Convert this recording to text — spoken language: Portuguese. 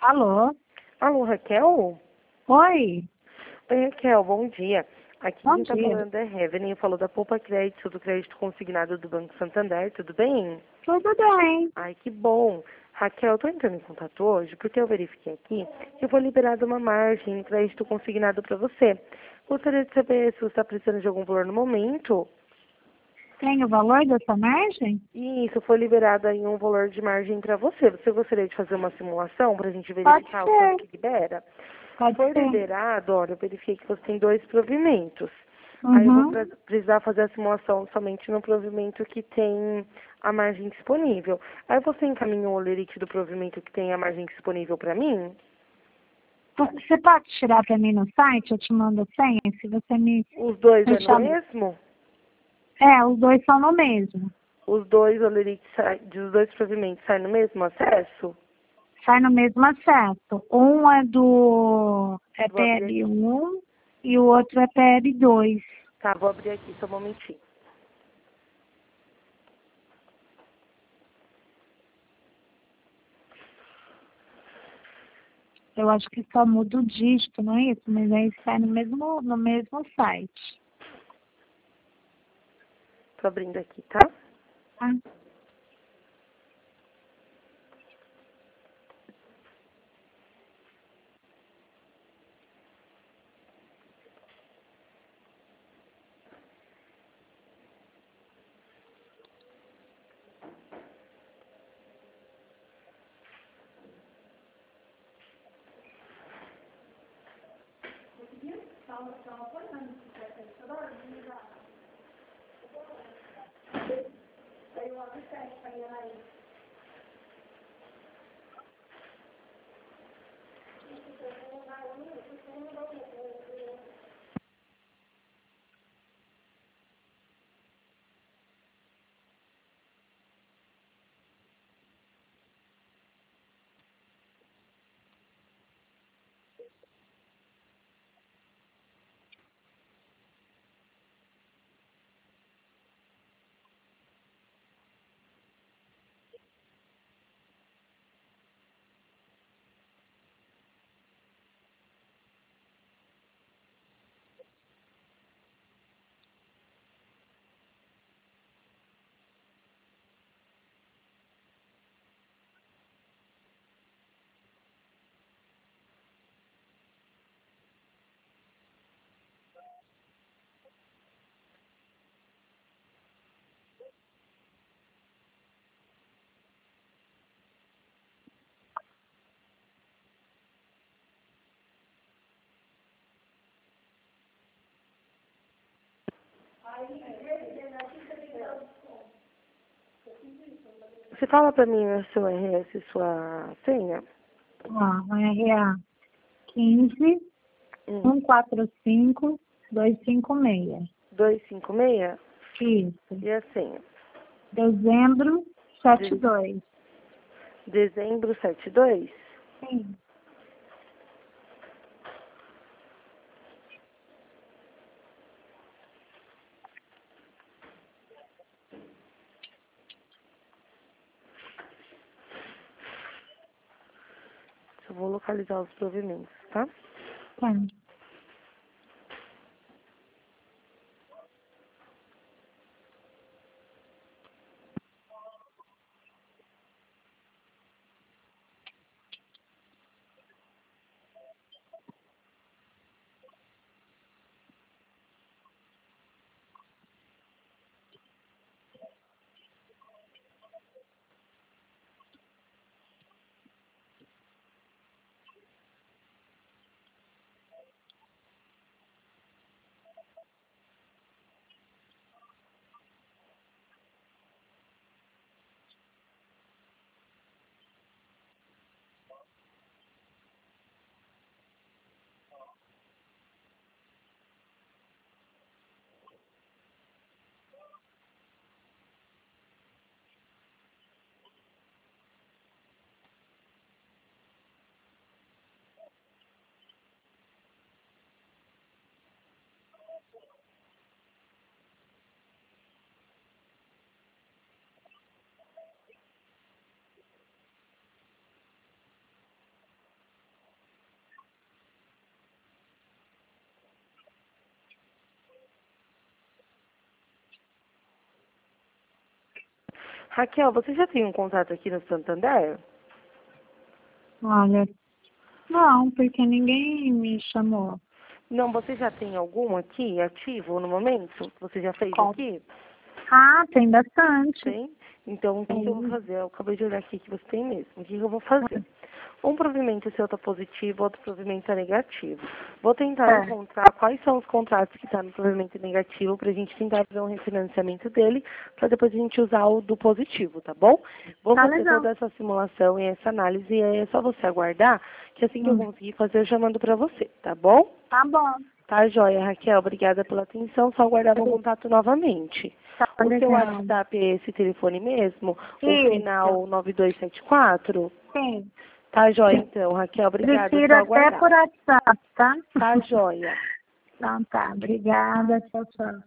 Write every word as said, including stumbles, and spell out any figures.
Alô? Alô, Raquel? Oi, Oi, Raquel, bom dia. Aqui bom quem tá dia. falando é Heaven, falou da Poupa Crédito, do crédito consignado do Banco Santander, tudo bem? Tudo bem? Ai, que bom. Raquel, eu tô entrando em contato hoje porque eu verifiquei aqui que eu vou liberar uma margem em crédito consignado para você. Gostaria de saber se você está precisando de algum valor no momento. Tem o valor dessa margem? E isso foi liberado aí um valor de margem para você. Você gostaria de fazer uma simulação para a gente Pode verificar o quanto ser, que libera? pode Foi ser. liberado, olha, eu verifiquei que você tem dois provimentos. Aí eu vou Uhum. pre- precisar fazer a simulação somente no provimento que tem a margem disponível. Aí você encaminhou o lerite do provimento que tem a margem disponível para mim? Você pode tirar para mim no site? Eu te mando a senha. Se você me Os dois é no deixar... mesmo? É, os dois são no mesmo. Os dois olerites sai- dos dois provimentos saem no mesmo acesso? Sai no mesmo acesso. Um é do é Vou abrir P L aqui. um e o outro é P L dois. Tá, vou abrir aqui só um momentinho. Eu acho que só muda o dígito, não é isso? Mas aí sai no mesmo, no mesmo site. Tô abrindo aqui, tá? Tá? Você fala pra mim o seu R S e sua senha? Ó, R A quinze, Hum. um quatro cinco, dois cinco seis. dois cinco seis? Isso. E a senha? Dezembro, sete De dois. dezembro setenta e dois? Sim. Eu vou localizar os provimentos, tá? Tá. Raquel, você já tem um contrato aqui no Santander? Olha, não, porque ninguém me chamou. Não, você já tem algum aqui ativo no momento? Você já fez Qual? aqui? Ah, tem bastante. Tem? Então, o que que eu vou Tem. fazer? Eu acabei de olhar aqui que você tem mesmo. O que que eu vou fazer? Um provimento seu está positivo, outro provimento está negativo. Vou tentar É. encontrar quais são os contratos que estão no provimento negativo para a gente tentar fazer um refinanciamento dele, para depois a gente usar o do positivo, tá bom? Vou Tá fazer legal. toda essa simulação e essa análise e aí é só você aguardar, que assim que eu Hum. conseguir fazer, eu já mando para você, tá bom? Tá bom. Tá, joia, Raquel. Obrigada pela atenção. Só aguardar meu contato novamente. Tá O seu legal. WhatsApp é esse telefone mesmo? O Isso. final nove dois sete quatro? Sim. Tá, joia, então, Raquel. Obrigada. Prefiro Só até aguardar. por WhatsApp, tá? Tá, joia. Então tá. Obrigada. Tchau, tchau.